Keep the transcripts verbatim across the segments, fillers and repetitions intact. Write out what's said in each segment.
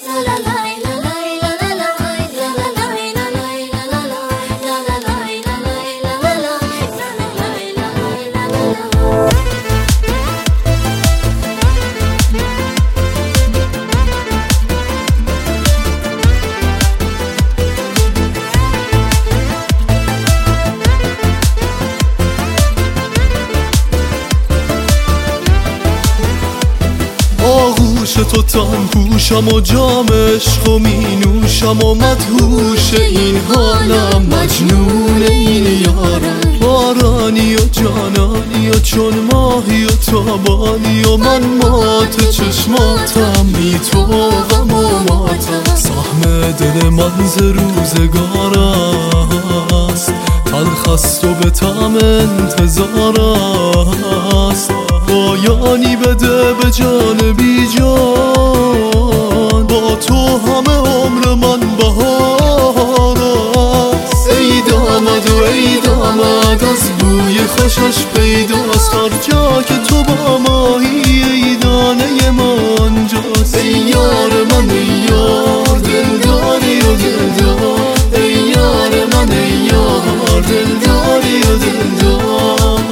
آغوش تو تنهوشم و جام عشق و می نوشم و مدهوش این حالم، مجنون این یارم. بارانی و جانانی و چون ماهی و تابانی و من مات چشماتم، بی تو غم و ماتم. سهم دل من ز روزگار است، تلخ است و به طعم انتظار است. پایانی بده به جان بی جان، با تو همه عمر من بهار است. ای داماد و ای داماد، از بوی خوشش پیداست هر جا که تو با ماهی. ای دانه من جاست، ای یار من ای یار، دلداری و دلدار. ای یار من ای یار، دلداری و دلدار.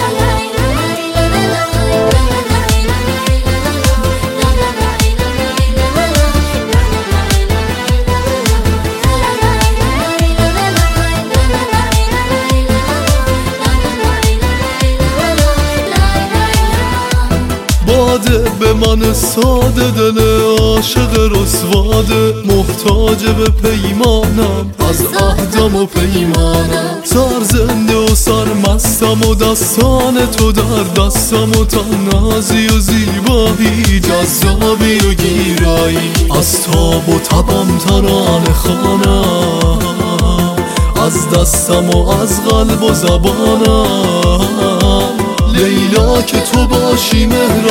باده به من ساده، دل عاشق رسواده، محتاج به پیمانم از عهدم و پیمانم. سرزنده و سرمستم و دستان تو در دستم و تنازی و زیبایی، جذابی و گیرایی. از تاب و تبم ترانه خوانم، از دستم و از قلب و زبانم. لیلا که تو باشی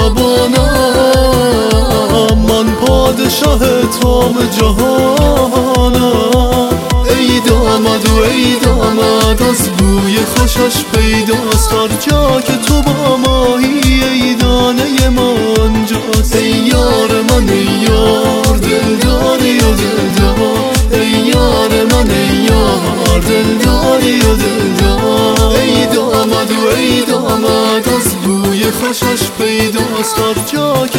مهربانم، من پادشاه تام جهانم. ای داماد و ای داماد، از بوی خوشش پیداست هر جا که تو با ماهی. ای دانه من جاست، ای یار من ای یار، دلداری و دلدار. ای یار من ای یار، دلداری و دلدار. ای داماد و ای داماد، از بوی خوشش پیداست هر جا که